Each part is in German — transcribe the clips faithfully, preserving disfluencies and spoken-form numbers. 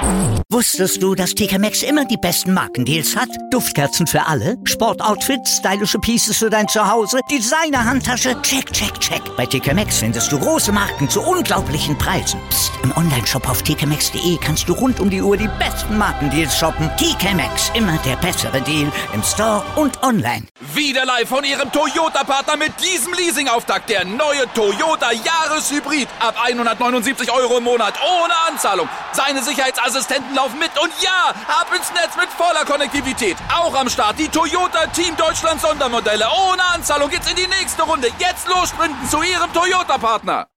Wusstest du, dass T K Maxx immer die besten Markendeals hat? Duftkerzen für alle, Sportoutfits, stylische Pieces für dein Zuhause, Designer-Handtasche, check, check, check. Bei T K Maxx findest du große Marken zu unglaublichen Preisen. Psst. Im Onlineshop auf t k maxx punkt d e kannst du rund um die Uhr die besten Markendeals shoppen. T K Maxx, immer der bessere Deal im Store und online. Wieder live von Ihrem Toyota-Partner mit diesem Leasing-Auftakt. Der neue Toyota Jahreshybrid. Ab hundertneunundsiebzig Euro im Monat. Ohne Anzahlung. Seine Sicherheitsassistenten laufen mit. Und ja, ab ins Netz mit voller Konnektivität. Auch am Start die Toyota Team Deutschland Sondermodelle. Ohne Anzahlung geht's in die nächste Runde. Jetzt los sprinten zu Ihrem Toyota-Partner.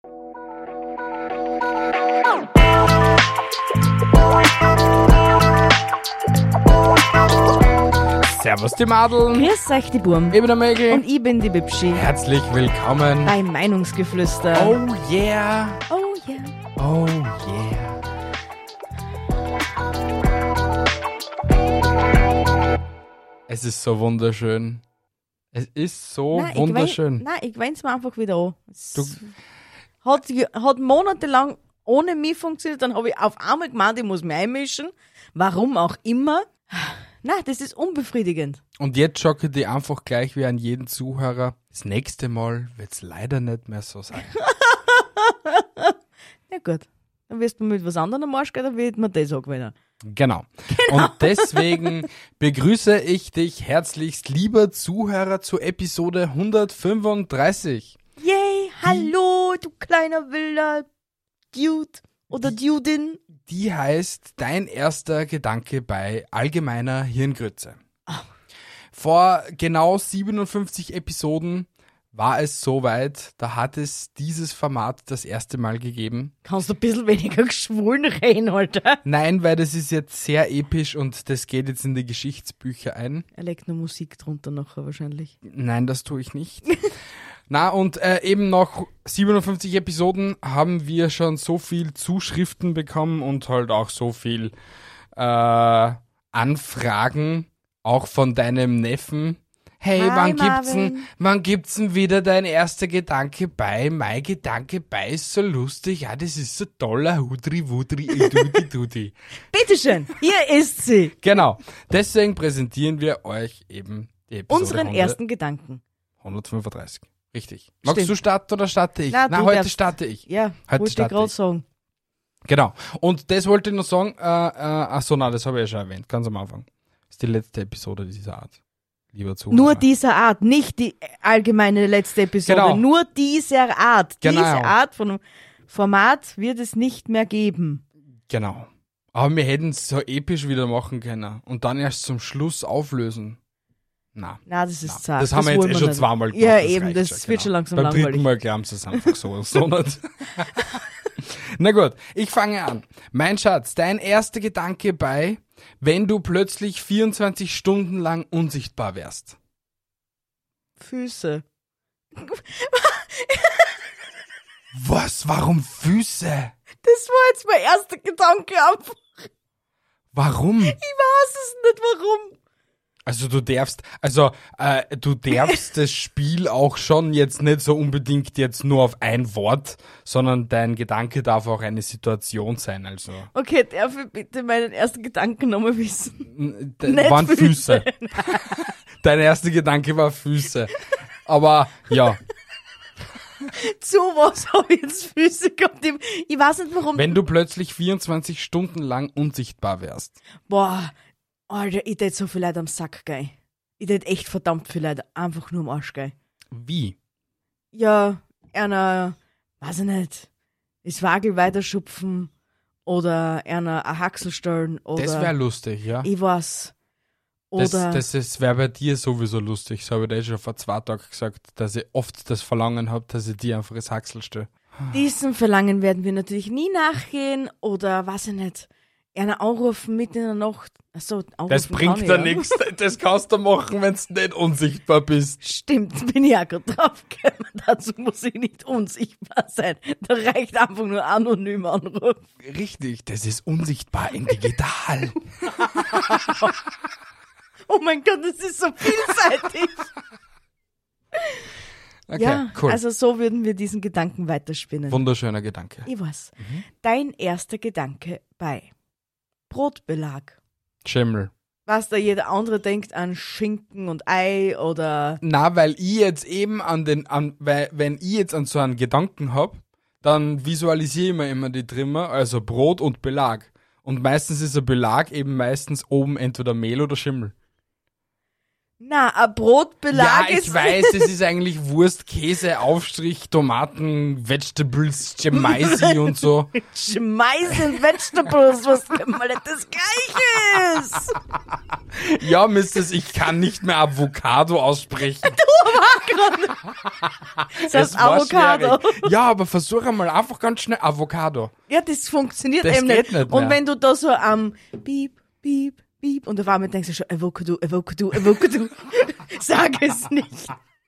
Servus die Madeln. Grüß euch die Burm. Ich bin der Mägel. Und ich bin die Bibschi. Herzlich willkommen bei Meinungsgeflüster. Oh yeah. Oh yeah. Oh yeah. Es ist so wunderschön. Es ist so nein, wunderschön. Ich wein, nein, ich wein's mir einfach wieder an. Es Du- hat, hat monatelang ohne mich funktioniert, dann habe ich auf einmal gemeint, ich muss mich einmischen. Warum auch immer. Nein, das ist unbefriedigend. Und jetzt schocke ich dich einfach gleich wie an jeden Zuhörer. Das nächste Mal wird es leider nicht mehr so sein. Ja gut, dann wirst du mit was anderem am Arsch gehen, dann wird mir das auch gewinnen. Genau. genau. Und deswegen begrüße ich dich herzlichst, lieber Zuhörer, zur Episode hundertfünfunddreißig. Yay, hallo, du kleiner wilder Dude oder Dudin. Die heißt Dein erster Gedanke bei allgemeiner Hirngrütze. Oh. Vor genau siebenundfünfzig Episoden war es soweit, da hat es dieses Format das erste Mal gegeben. Kannst du ein bisschen weniger geschwulen reden, Alter? Nein, weil das ist jetzt sehr episch und das geht jetzt in die Geschichtsbücher ein. Er legt nur Musik drunter nachher wahrscheinlich. Nein, das tue ich nicht. Na, und äh, eben nach siebenundfünfzig Episoden haben wir schon so viel Zuschriften bekommen und halt auch so viel äh, Anfragen, auch von deinem Neffen. Hey, Hi, wann gibt's Marvin. denn, wann gibt's denn wieder dein erster Gedanke bei? Mein Gedanke bei ist so lustig. Ja, das ist so toller Hudri Wudri Dudi Dudi. Bitteschön, hier ist sie. Genau. Deswegen präsentieren wir euch eben die Episode Unseren hundert ersten Gedanken. hundertfünfunddreißig. Richtig. Magst Stimmt. du starten oder starte ich? Na, Na, du heute darfst. starte ich. Ja, Heute wollte ich starte gerade ich. sagen. Genau. Und das wollte ich noch sagen. Äh, äh, achso, nein, das habe ich ja schon erwähnt. Ganz am Anfang. Das ist die letzte Episode dieser Art. Lieber Zuhörer. Nur dieser Art, nicht die allgemeine letzte Episode. Genau. Nur dieser Art. Genau. Diese Art von Format wird es nicht mehr geben. Genau. Aber wir hätten es so episch wieder machen können. Und dann erst zum Schluss auflösen. Na. Na, das ist Na, zart. das haben wir jetzt wollen eh schon nicht. zweimal gemacht. Ja, das eben, reicht das schon, wird schon langsam Beim langweilig. dritten Mal glauben sie es einfach so. so nicht. Na gut, ich fange an. Mein Schatz, dein erster Gedanke bei, wenn du plötzlich vierundzwanzig Stunden lang unsichtbar wärst. Füße. Was? Warum Füße? Das war jetzt mein erster Gedanke. Einfach. Warum? Ich weiß es nicht, warum. Also du darfst, also äh, du darfst das Spiel auch schon jetzt nicht so unbedingt jetzt nur auf ein Wort, sondern dein Gedanke darf auch eine Situation sein. Also Okay, darf ich bitte meinen ersten Gedanken nochmal wissen? d- Nicht waren Füße. Füße. Dein erster Gedanke war Füße. Aber ja, Zu was habe ich jetzt Füße gehabt? Ich, ich weiß nicht, warum. wenn du plötzlich vierundzwanzig Stunden lang unsichtbar wärst. Boah, Alter, ich tät so viel Leute am Sack gehen. Ich tät echt verdammt viel Leute einfach nur am Arsch gehen. Wie? Ja, einer, weiß ich nicht, das Wagel weiterschupfen oder einer ein Haxel stellen oder Das wäre lustig, ja. ich weiß. Das, Oder das, das wäre bei dir sowieso lustig. Das habe ich dir schon vor zwei Tagen gesagt, dass ich oft das Verlangen habe, dass ich dir einfach das Haxel stelle. diesem Verlangen werden wir natürlich nie nachgehen oder weiß ich nicht, einer anrufen mitten in der Nacht. Achso, anrufen Das bringt kann ich, dir ja. nichts. Das kannst du machen, wenn du nicht unsichtbar bist. Stimmt, bin ich auch gerade drauf gekommen. Dazu muss ich nicht unsichtbar sein. Da reicht einfach nur anonym anrufen. Richtig, das ist unsichtbar in digital. Oh mein Gott, das ist so vielseitig. Okay, ja, cool. also so würden wir diesen Gedanken weiterspinnen. Wunderschöner Gedanke. Ich weiß. Dein erster Gedanke bei Brotbelag. Schimmel. Was da jeder andere denkt an Schinken und Ei oder... Na, weil ich jetzt eben an den, an, weil, wenn ich jetzt an so einen Gedanken hab, dann visualisiere ich mir immer die Trimmer, also Brot und Belag. Und meistens ist der Belag eben meistens oben entweder Mehl oder Schimmel. Na, ein Brotbelag Ja, ich ist... weiß, es ist eigentlich Wurst, Käse, Aufstrich, Tomaten, Vegetables, Gemaisi und so. Schmeißen Vegetables, was immer nicht das Gleiche ist. Ja, Missus, ich kann nicht mehr Avocado aussprechen. Das heißt Es war Avocado. schwierig. Ja, aber versuch einmal einfach ganz schnell Avocado. Ja, das funktioniert Das eben geht nicht. nicht Und mehr. wenn du da so am um, Piep, Piep, Piep und auf einmal denkst du schon, Avocado, Avocado, Avocado, sag es nicht.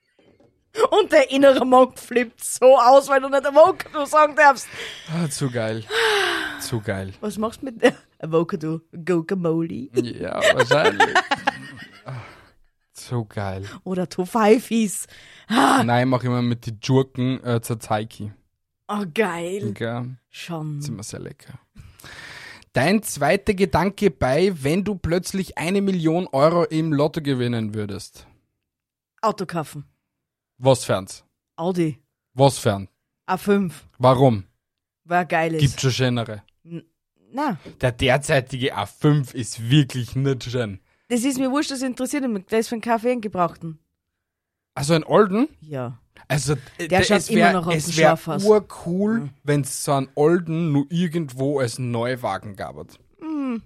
Und der innere Monk flippt so aus, weil du nicht Avocado sagen darfst. Ah, zu geil. Zu geil. Was machst du mit der Avocado? Guacamole? Ja, wahrscheinlich. Ah, zu geil. Oder Tofaifis? Nein, mach immer mit die Gurken äh, Tzatziki. Oh, geil. Ja, Schon. ist immer sehr lecker. Dein zweiter Gedanke bei, wenn du plötzlich eine Million Euro im Lotto gewinnen würdest. Auto kaufen. Was fern's? Audi. Was fern? A fünf. Warum? War geil ist. Gibt schon schönere. Na, Der derzeitige A fünf ist wirklich nicht schön. das ist mir wurscht, das interessiert mich. Der ist für einen Kaffee einen gebrauchten. Also ein Olden? Ja. Also Der der schaut es wär, immer noch aus es dem wär Schlaf aus. urcool, Mhm. wenn es so einen Olden nur irgendwo als Neuwagen gab. Mhm.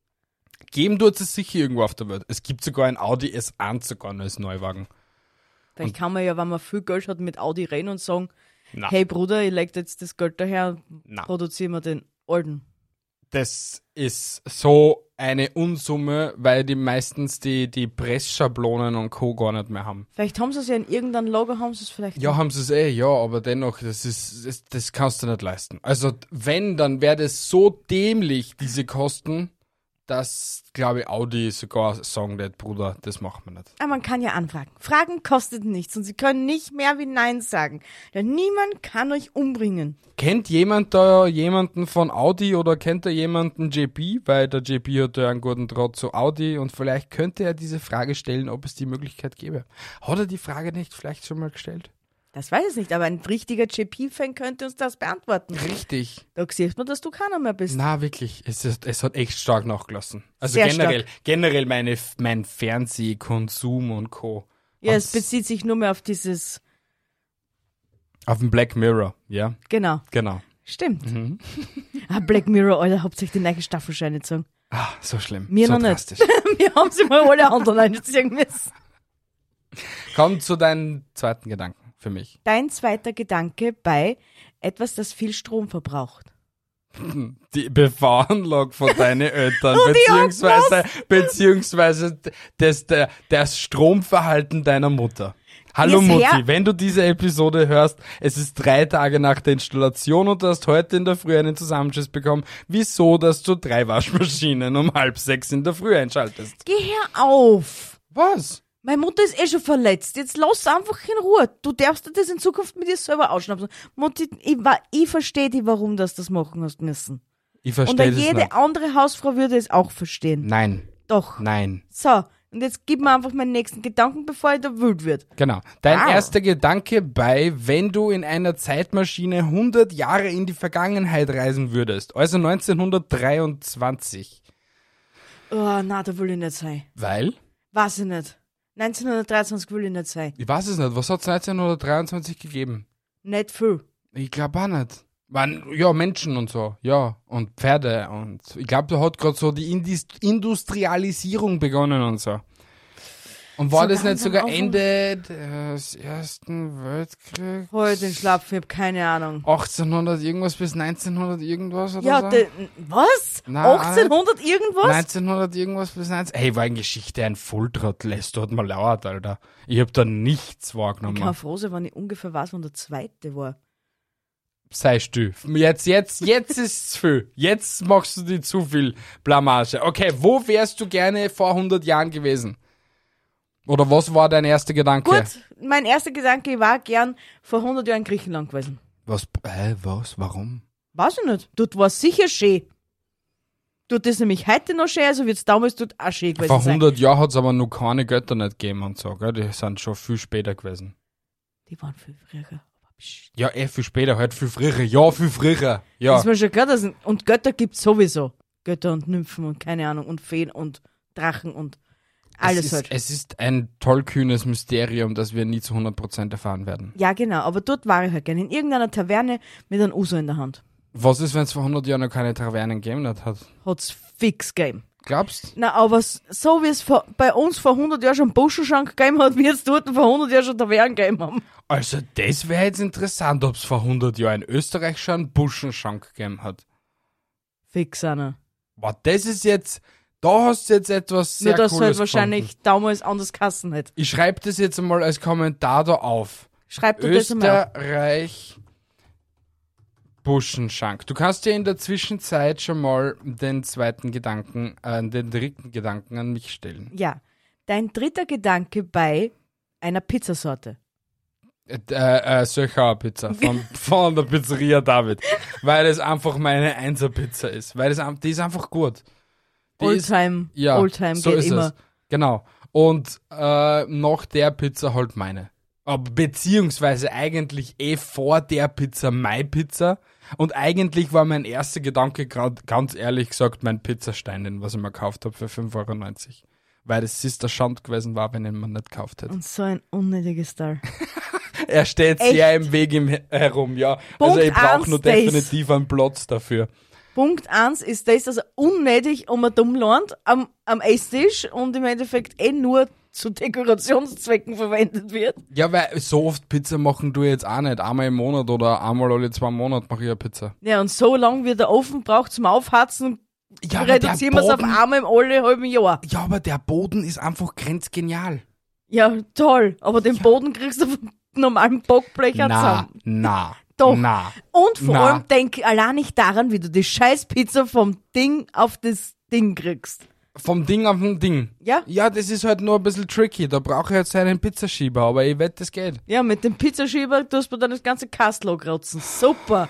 Geben tut es sicher irgendwo auf der Welt. Es gibt sogar ein Audi S eins sogar noch als Neuwagen. Vielleicht kann man ja, wenn man viel Geld hat, mit Audi reden und sagen, Na, hey Bruder, ich leg jetzt das Geld daher, na. produzieren wir den alten. Das ist so eine Unsumme, weil die meistens die, die Pressschablonen und Co. gar nicht mehr haben. Vielleicht haben sie es ja in irgendeinem Logo, haben sie es vielleicht. Ja, haben sie es eh, ja, aber dennoch, das ist, das, das kannst du nicht leisten. Also, wenn, dann wäre das so dämlich, diese Kosten, dass, glaube ich, Audi sogar sagen wird, Bruder, das machen wir nicht. Aber man kann ja anfragen. Fragen kostet nichts und sie können nicht mehr wie Nein sagen. Denn niemand kann euch umbringen. Kennt jemand da jemanden von Audi oder kennt da jemanden J P? Weil der J P hat ja einen guten Draht zu Audi und vielleicht könnte er diese Frage stellen, ob es die Möglichkeit gäbe. Hat er die Frage nicht vielleicht schon mal gestellt? Das weiß ich nicht, aber ein richtiger J P-Fan könnte uns das beantworten. Richtig. Da siehst man, dass du keiner mehr bist. Na, wirklich. Es, ist, es hat echt stark nachgelassen. Also Sehr generell, generell meine, mein Fernsehkonsum und Co. Ja, es Hat's- bezieht sich nur mehr auf dieses, Auf den Black Mirror, ja, genau, genau. stimmt. Ah, Black Mirror, Alter, hauptsächlich die neue Staffel schon nicht sagen. Ah, so schlimm. Mir so noch nicht. drastisch. Wir haben sie mal alle anderen einziehen müssen. Komm zu deinen zweiten Gedanken für mich. Dein zweiter Gedanke bei etwas, das viel Strom verbraucht. Die B V-Anlage von deinen Eltern, Oh, die beziehungsweise, beziehungsweise das, der, das Stromverhalten deiner Mutter. Hallo Jetzt Mutti, her- wenn du diese Episode hörst, es ist drei Tage nach der Installation und du hast heute in der Früh einen Zusammenschiss bekommen. Wieso, dass du drei Waschmaschinen um halb sechs in der Früh einschaltest? Geh her auf! Was? Meine Mutter ist eh schon verletzt. Jetzt lass einfach in Ruhe. Du darfst dir das in Zukunft mit dir selber ausschnappen. Mutti, ich, wa- ich verstehe dich, warum du das machen hast müssen. Ich Und verstehe das jede nicht. andere Hausfrau würde es auch verstehen. Nein, Doch. nein. So, und jetzt gib mir einfach meinen nächsten Gedanken, bevor ich da wild wird. Genau. Dein Wow. erster Gedanke bei, wenn du in einer Zeitmaschine hundert Jahre in die Vergangenheit reisen würdest, also neunzehnhundertdreiundzwanzig. Oh, na, da will ich nicht sein. Weil? Weiß ich nicht. neunzehnhundertdreiundzwanzig will ich nicht sein. Ich weiß es nicht. Was hat es neunzehnhundertdreiundzwanzig gegeben? Nicht viel. Ich glaube auch nicht. Man, ja, Menschen und so, ja, und Pferde und ich glaube, da hat gerade so die Indis- Industrialisierung begonnen und so. Und war So das nicht langsam sogar auf- Ende des Ersten Weltkriegs? Heute den Schlapf, ich hab keine Ahnung. achtzehnhundert irgendwas bis neunzehnhundert irgendwas oder Ja, so? de, was? Na, achtzehnhundert irgendwas? neunzehnhundert irgendwas bis neunzehn. Ey, war in Geschichte ein Volltrottel, es tut mir leid, Alter. Ich hab da nichts wahrgenommen. Ich kann froh sein, wenn ich ungefähr weiß, wann der zweite war. Sei still. Jetzt, jetzt, jetzt ist's viel. Jetzt machst du dir zu viel Blamage. Okay, wo wärst du gerne vor hundert Jahren gewesen? Oder was war dein erster Gedanke? Gut, mein erster Gedanke, ich war gern vor hundert Jahren in Griechenland gewesen. Was, äh, was, warum? Weiß ich nicht. Dort war es sicher schön. tut das nämlich heute noch schön, also wird es damals dort auch schön gewesen Vor sein. hundert Jahren hat es aber noch keine Götter nicht gegeben und so, gell? Die sind schon viel später gewesen. Die waren viel früher. Aber psch, Ja, eh viel später, halt viel früher. Ja, viel früher. Ja. Das ist mir schon klar, dass, und Götter gibt es sowieso. Götter und Nymphen und keine Ahnung und Feen und Drachen und alles es ist, halt. Es ist ein tollkühnes Mysterium, das wir nie zu hundert Prozent erfahren werden. Ja, genau, aber dort war ich halt gerne. In irgendeiner Taverne mit einem Uso in der Hand. Was ist, wenn es vor hundert Jahren noch keine Tavernen gegeben hat? Hat's fix gegeben. Glaubst? Na, aber s- so wie es vor, bei uns vor hundert Jahren schon Buschenschank gegeben hat, wird es dort vor hundert Jahren schon Tavernen gegeben haben. Also das wäre jetzt interessant, ob es vor hundert Jahren in Österreich schon einen Buschenschank gegeben hat. Fix einer. Boah, das ist jetzt, da hast du jetzt etwas sehr Nur, dass Cooles halt wahrscheinlich gefunden. damals anders Kassen hat. Ich schreibe das jetzt einmal als Kommentar da auf. Schreib dir das einmal auf. Österreich Buschenschank. Du kannst dir in der Zwischenzeit schon mal den zweiten Gedanken, äh, den dritten Gedanken an mich stellen. Ja. Dein dritter Gedanke bei einer Pizzasorte. Äh, äh, Söchauer Pizza von, von der Pizzeria David. Weil es einfach meine Einser-Pizza ist. Weil es, am- die ist einfach gut. Die ist, Oldtime, ja, Oldtime so geht ist immer. es. Genau. Und äh, nach der Pizza halt meine. Aber beziehungsweise eigentlich eh vor der Pizza meine Pizza. Und eigentlich war mein erster Gedanke gerade, ganz ehrlich gesagt, mein Pizzastein, den was ich mir gekauft habe für fünf Euro neunzig. Weil das ist der Schand gewesen war, wenn ich ihn mir nicht gekauft hätte. Und so ein unnötiges Teil. Er steht Echt? sehr im Weg im herum, ja. Punkt also ich brauche eins, nur das. definitiv einen Platz dafür. Punkt eins ist das, dass er unnötig um ein dumm lernt am, am Esstisch und im Endeffekt eh nur zu Dekorationszwecken verwendet wird. Ja, weil so oft Pizza machen du jetzt auch nicht. Einmal im Monat oder einmal alle zwei Monate mache ich eine Pizza. Ja, und so lange wie der Ofen braucht zum Aufhatzen, Ja, aber der reduzieren wir es auf Boden- einmal im alle halben Jahr. Ja, aber der Boden ist einfach grenzgenial. Ja, toll. Aber den Boden kriegst du vom normalen Bockblecher Na, zusammen. na, Doch. na. Und vor Na. allem denk allein nicht daran, wie du die scheiß Pizza vom Ding auf das Ding kriegst. Vom Ding auf dem Ding. Ja? Ja, das ist halt nur ein bisschen tricky. Da brauche ich jetzt einen Pizzaschieber, aber ich wette, das geht. Ja, mit dem Pizzaschieber tust du dann das ganze Kastel kratzen. Super.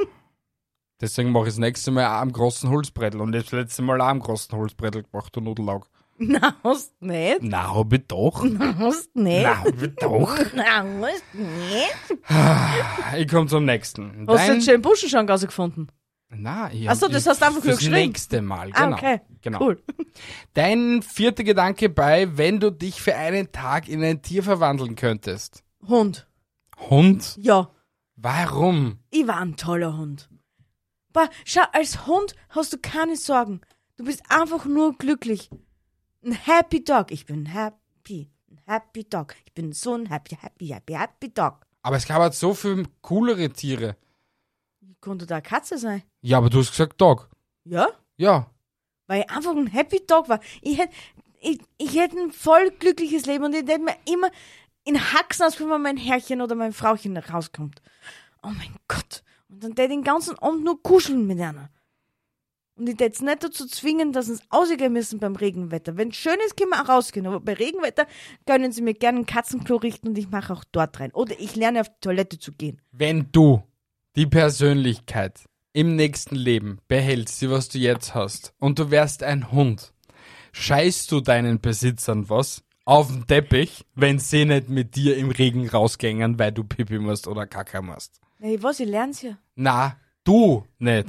Deswegen mache ich das nächste Mal auch am großen Holzbrettel. Und das letzte Mal auch am großen Holzbrettel gemacht, du Nudellaug. Na, hast nicht. Na, hab ich doch. Hast nicht. Na, hab ich doch. Na, hast nicht. Ich komme zum nächsten. Hast du jetzt schon den Buschenschank rausgefunden? Na, ich Ach so, hab- das hast du einfach nur fürs geschrieben. nächste Mal, Ah, genau. okay. genau. Cool. Dein vierter Gedanke bei, wenn du dich für einen Tag in ein Tier verwandeln könntest. Hund. Hund? Ja. Warum? Ich war ein toller Hund. Boah, schau, als Hund hast du keine Sorgen. Du bist einfach nur glücklich. Ein Happy Dog. Ich bin happy. Ein Happy Dog. Ich bin so ein happy, happy, happy, happy Dog. Aber es gab halt so viel coolere Tiere. Konnte da eine Katze sein? Ja, aber du hast gesagt Dog. Ja? Ja. Weil ich einfach ein Happy Dog war. Ich hätte ich, ich hätt ein voll glückliches Leben und ich hätte mir immer in Haxen aus, wenn mein Herrchen oder mein Frauchen rauskommt. Oh mein Gott. Und dann hätte ich den ganzen Abend nur kuscheln mit einer. Und ich hätte jetzt nicht dazu zwingen, dass sie ausgehen müssen beim Regenwetter. Wenn es schön ist, können wir auch rausgehen. Aber bei Regenwetter können sie mir gerne ein Katzenklo richten und ich mache auch dort rein. Oder ich lerne auf die Toilette zu gehen. Wenn du die Persönlichkeit im nächsten Leben behältst, die was du jetzt hast, und du wärst ein Hund, scheißt du deinen Besitzern was auf den Teppich, wenn sie nicht mit dir im Regen rausgängen, weil du Pipi musst oder Kacke musst? Hey, was, ich lern's ja. Na, du nicht.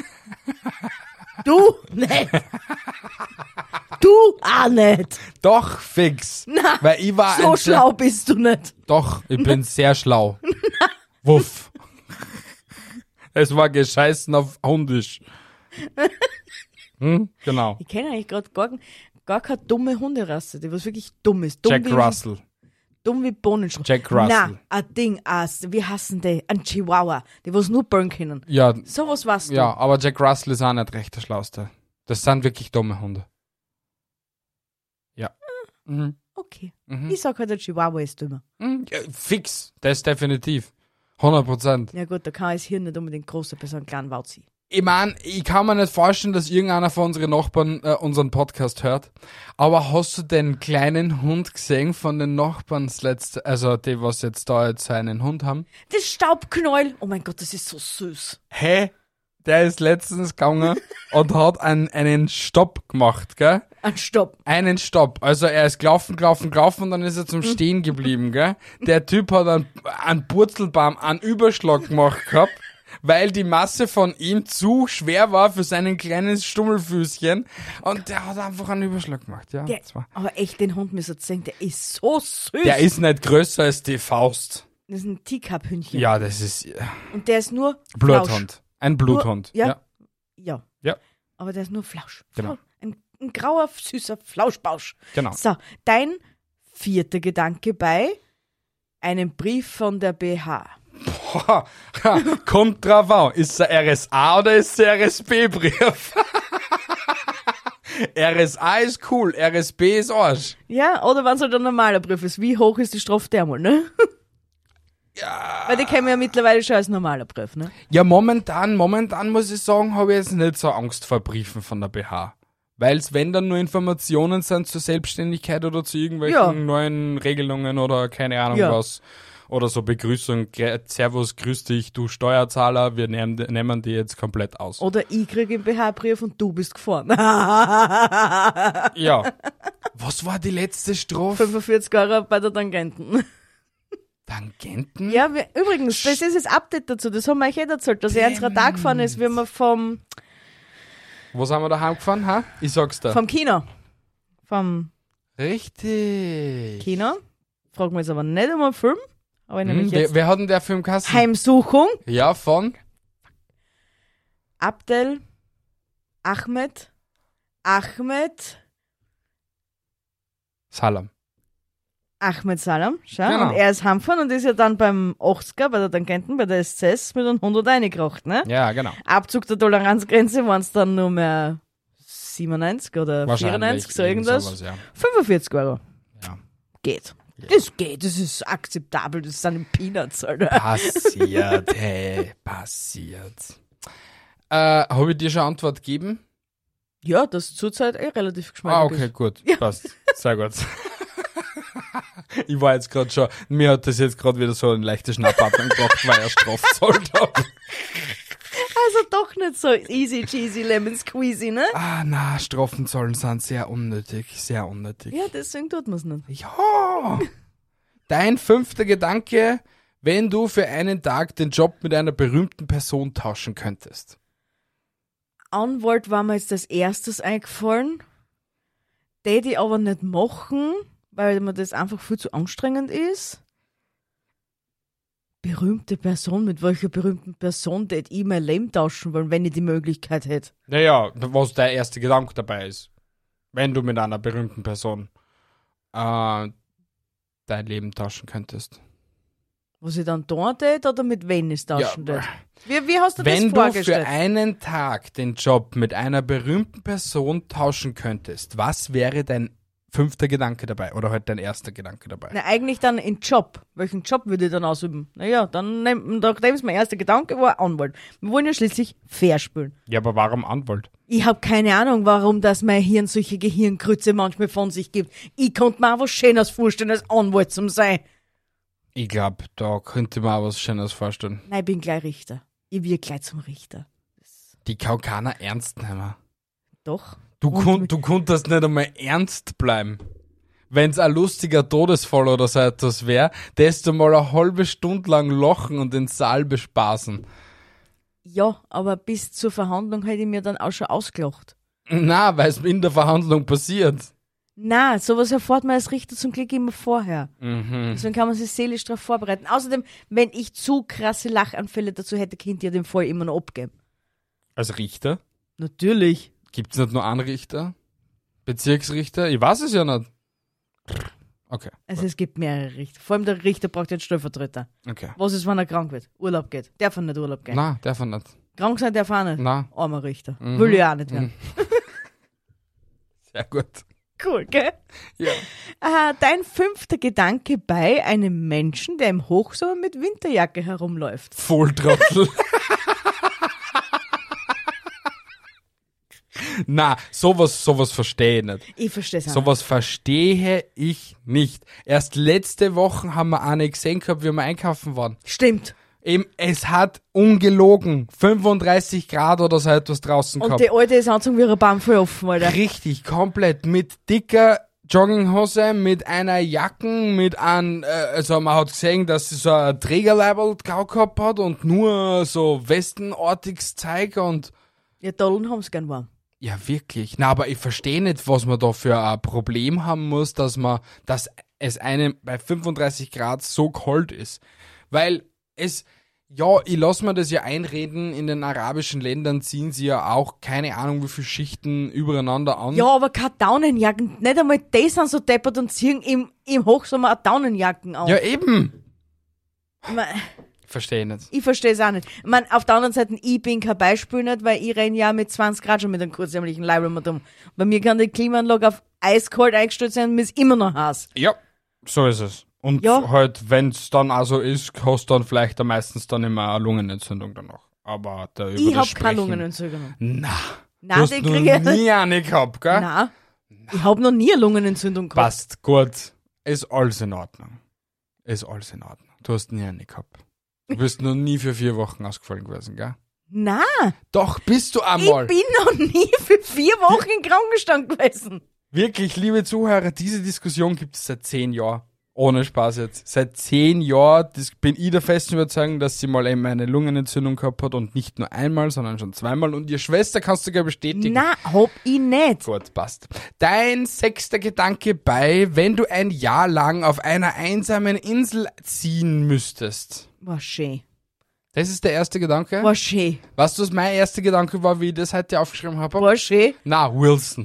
Du nicht. Du auch nicht. Doch, fix. Na, Weil ich war so ein schlau bist du nicht. Doch, ich bin sehr schlau. Wuff. Es war gescheißen auf Hundisch. Hm? Genau. Ich kenne eigentlich gerade gar, gar keine dumme Hunderasse, die was wirklich dumm ist. Dumm Jack wie, Russell. Dumm wie Bohnenstrauch. Jack Russell. Na, ein Ding, as, wie hassen die? Ein Chihuahua, die was nur burn können. Ja, Sowas warst du. ja, aber Jack Russell ist auch nicht recht der Schlauste. Das sind wirklich dumme Hunde. Ja. Mhm. Okay. Mhm. Ich sag halt, der Chihuahua ist dümmer. Mhm. Ja, fix. Das definitiv. hundert Prozent. Ja gut, da kann es hier nicht unbedingt große bei so einem kleinen Wauzi. Ich mein, ich kann mir nicht vorstellen, dass irgendeiner von unseren Nachbarn äh, unseren Podcast hört. Aber hast du den kleinen Hund gesehen von den Nachbarn das letzte, also die, was jetzt da jetzt einen Hund haben? Das Staubknäuel. Oh mein Gott, das ist so süß. Hä? der ist letztens gegangen und hat einen, einen Stopp gemacht, gell? Ein Stopp. Einen Stopp. Also er ist gelaufen, gelaufen, gelaufen und dann ist er zum Stehen geblieben, gell? Der Typ hat einen, einen Purzelbaum, einen Überschlag gemacht gehabt, weil die Masse von ihm zu schwer war für seinen kleinen Stummelfüßchen und der hat einfach einen Überschlag gemacht, ja. Der, das war. aber echt, den Hund müssen wir sehen, der ist so süß. Der ist nicht größer als die Faust. Das ist ein Teacup-Hündchen. Ja, das ist äh, Und der ist nur Bluthund. Flausch. Ein Bluthund. Ja. Ja. Ja. Ja. Aber der ist nur Flausch. Genau. Ein, ein grauer, süßer Flauschbausch. Genau. So, dein vierter Gedanke bei einem Brief von der B H. Boah, ha, kommt drauf an. Ist es ein R S A oder ist es ein R S B-Brief? R S A ist cool, R S B ist Arsch. Ja, oder wenn es halt ein normaler Brief ist. Wie hoch ist die Strafe der mal, ne? Ja. Weil die kennen wir ja mittlerweile schon als normaler Brief, ne? Ja, momentan, momentan muss ich sagen, habe ich jetzt nicht so Angst vor Briefen von der B H. Weil es, wenn dann nur Informationen sind zur Selbstständigkeit oder zu irgendwelchen Ja. neuen Regelungen oder keine Ahnung Ja. was. Oder so Begrüßung, Gre- Servus, grüß dich, du Steuerzahler, wir nehmen, nehmen die jetzt komplett aus. Oder ich krieg einen B H-Brief und du bist gefahren. Ja. Was war die letzte Strophe? fünfundvierzig Euro bei der Tangenten. Tangenten? Ja, wir, übrigens, das ist das Update dazu. Das haben wir euch eh erzählt, dass er ins Radar gefahren ist, wie wir vom, Wo sind wir daheim gefahren, ha? Ich sag's dir. vom Kino. Vom Richtig. Kino. Fragen wir jetzt aber nicht um einen Film. Aber ich Hm, nämlich wer, jetzt wer hat denn der Film Kassen? Heimsuchung. Ja, von? Abdel, Ahmed, Ahmed, Salam. Ahmed Salam. Schau. Genau. Und er ist heimgefahren und ist ja dann beim achtziger bei der Tangenten, bei der S C S mit einem hundert reingekracht, ne? Ja, genau. Abzug der Toleranzgrenze waren es dann nur mehr siebenundneunzig oder Wahrscheinlich. vierundneunzig, so irgendwas. Sowas, ja. fünfundvierzig Euro. Ja. Geht. Das geht, das ist akzeptabel, das sind Peanuts, Alter. Passiert, hey, passiert. Äh, habe ich dir schon Antwort gegeben? Ja, das ist zurzeit eh relativ Ah, geschmacklich. okay, gut. Passt. Sehr gut. Ich war jetzt gerade schon, mir hat das jetzt gerade wieder so ein leichtes Schnappatmen gebracht, weil er Strafe gezahlt hat. Also doch nicht so easy cheesy lemon squeezy, ne? Ah, na, Strafenzahlen sind sehr unnötig, sehr unnötig. Ja, deswegen tut man's nicht. Ja. Dein fünfter Gedanke, wenn du für einen Tag den Job mit einer berühmten Person tauschen könntest. Anwalt war mir jetzt als erstes eingefallen. Täte ich aber nicht machen, weil mir das einfach viel zu anstrengend ist. Berühmte Person, mit welcher berühmten Person täte ich mein Leben tauschen wollen, wenn ich die Möglichkeit hätte? Naja, was der erste Gedanke dabei ist. Wenn du mit einer berühmten Person äh, dein Leben tauschen könntest. Was ich dann da täte oder mit wem ich es tauschen Ja, täte? Wie, wie hast du Wenn das du vorgestellt? für einen Tag den Job mit einer berühmten Person tauschen könntest, was wäre dein fünfter Gedanke dabei? Oder halt dein erster Gedanke dabei? Na, eigentlich dann in Job. Welchen Job würde ich dann ausüben? Naja, dann nehm, nachdem es mein erster Gedanke war, Anwalt. Wir wollen ja schließlich fair spielen. Ja, aber warum Anwalt? Ich habe keine Ahnung, warum das mein Hirn solche Gehirnkrütze manchmal von sich gibt. Ich konnte mir auch was Schönes vorstellen, als Anwalt zum sein. Ich glaube, da könnte man auch was Schönes vorstellen. Nein, ich bin gleich Richter. Ich will gleich zum Richter. Die kann keiner ernst nehmen. Doch. Du, Und kun, mit- du konntest nicht einmal ernst bleiben. Wenn's ein lustiger Todesfall oder so etwas wäre, dass du mal eine halbe Stunde lang lachen und den Saal bespaßen. Ja, aber bis zur Verhandlung hätte ich mir dann auch schon ausgelacht. Na, weil es in der Verhandlung passiert. Na, sowas erfährt man als Richter zum Glück immer vorher. Mhm. Deswegen kann man sich seelisch darauf vorbereiten. Außerdem, wenn ich zu krasse Lachanfälle dazu hätte, könnte ich den Fall immer noch abgeben. Als Richter? Natürlich. Gibt's nicht nur einen Richter? Bezirksrichter? Ich weiß es ja nicht. Okay, Also es gibt mehrere Richter. Vor allem der Richter braucht jetzt Stellvertreter. okay. Was ist, wenn er krank wird? Urlaub geht. Darf er nicht Urlaub gehen? Na, darf er nicht. Krank sein darf er nicht. Na, Armer Richter. Mhm. Will ich auch nicht werden. sehr gut. Cool, gell? Ja. Äh, dein fünfter Gedanke bei einem Menschen, der im Hochsommer mit Winterjacke herumläuft. Volltrottel. Na, sowas, sowas verstehe ich nicht. Ich verstehe es auch. Sowas verstehe ich nicht. Erst letzte Woche haben wir eine gesehen gehabt, wie wir einkaufen waren. Stimmt. Eben, es hat ungelogen fünfunddreißig Grad oder so etwas draußen Und gehabt. die alte ist angezogen wie ein Baum voll offen, Alter. Richtig, komplett. Mit dicker Jogginghose, mit einer Jacken, mit einem, äh, also man hat gesehen, dass sie so ein Trägerleiberl gehabt hat und nur so westenartiges Zeug und Ja, Dollen haben's gern warm. ja, wirklich. Na, aber ich verstehe nicht, was man da für ein Problem haben muss, dass man, dass es einem bei fünfunddreißig Grad so kalt ist. Weil es, ja, ich lasse mir das ja einreden, in den arabischen Ländern ziehen sie ja auch keine Ahnung wie viele Schichten übereinander an. Ja, aber keine Daunenjacken. Nicht einmal die sind so deppert und ziehen im, im Hochsommer eine Daunenjacken an. Ja, eben. Ich, mein, Verstehe nicht. ich verstehe es auch nicht. Ich mein, auf der anderen Seite, ich bin kein Beispiel nicht, weil ich renn ja mit zwanzig Grad schon mit einem kurzärmlichen Leib mit um. Bei mir kann die Klimaanlage auf eiskalt eingestellt sein und mir ist immer noch heiß. Ja, so ist es. Und Ja. halt, wenn es dann auch so ist, hast du dann vielleicht dann meistens dann immer eine Lungenentzündung danach. Aber da über Ich das hab Sprechen- keine Lungenentzündung. Na, Nein, du hast die noch kriege ich- nie eine gehabt, gell? Nein. Ich hab noch nie eine Lungenentzündung gehabt. Passt, gut. Ist alles in Ordnung. Ist alles in Ordnung. Du hast nie eine gehabt. Du bist noch nie für vier Wochen ausgefallen gewesen, gell? Nein. Doch, bist du Ich einmal. bin noch nie für vier Wochen im Krankenstand gewesen. Wirklich, liebe Zuhörer, diese Diskussion gibt es seit zehn Jahren. Ohne Spaß jetzt. Seit zehn Jahren das bin ich der festen Überzeugung, dass sie mal eben eine Lungenentzündung gehabt hat und nicht nur einmal, sondern schon zweimal. Und ihre Schwester kannst du sogar bestätigen. Nein, hab ich nicht. Gut, passt. Dein sechster Gedanke bei, wenn du ein Jahr lang auf einer einsamen Insel ziehen müsstest. War schön. Das ist der erste Gedanke. War schön. Weißt du, was mein erster Gedanke war, wie ich das heute aufgeschrieben habe? War schön. Na, Wilson.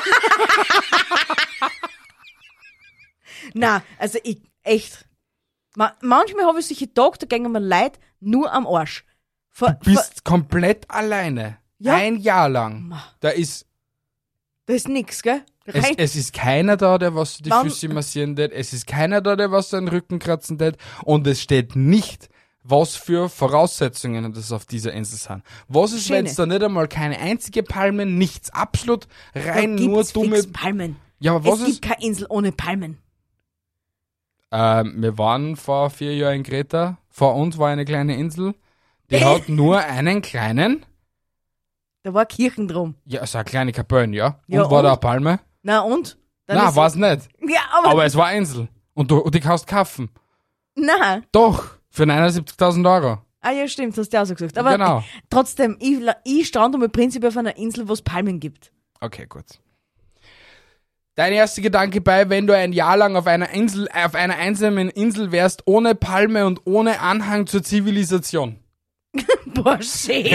Nein, also ich, echt. Ma manchmal habe ich solche Tage, da gehen mir Leid nur am Arsch. Vor, Du bist komplett alleine. Ja. Ein Jahr lang. Ma. Da ist, Da ist nix, gell? Da es, rein- es ist keiner da, der was die Wann- Füße massieren tät. Es ist keiner da, der was deinen Rücken kratzen tät. Und es steht nicht, was für Voraussetzungen das auf dieser Insel sind. Was ist, Schöne. wenn es da nicht einmal keine einzige Palme, nichts, absolut da rein nur gibt's dumme... fix Palmen. Ja, aber was es ist... gibt keine Insel ohne Palmen. Ähm, wir waren vor vier Jahren in Kreta. Vor uns war eine kleine Insel. Die hat nur einen kleinen, Da war Kirchen drum. ja, so eine kleine Kapelle, ja. Und Ja, war und? da eine Palme? Na und? Dann Nein, ist- war's nicht. Ja, aber, Aber es war eine Insel. Und du, und die kannst kaufen. nein. Doch, für neunundsiebzigtausend Euro. Ah ja, stimmt, hast du auch so gesagt. Aber Genau. äh, trotzdem, ich, la- ich stand um Prinzip auf einer Insel, wo es Palmen gibt. Okay, gut. Dein erster Gedanke bei, wenn du ein Jahr lang auf einer Insel, auf einer einsamen Insel wärst, ohne Palme und ohne Anhang zur Zivilisation. Boah, schön.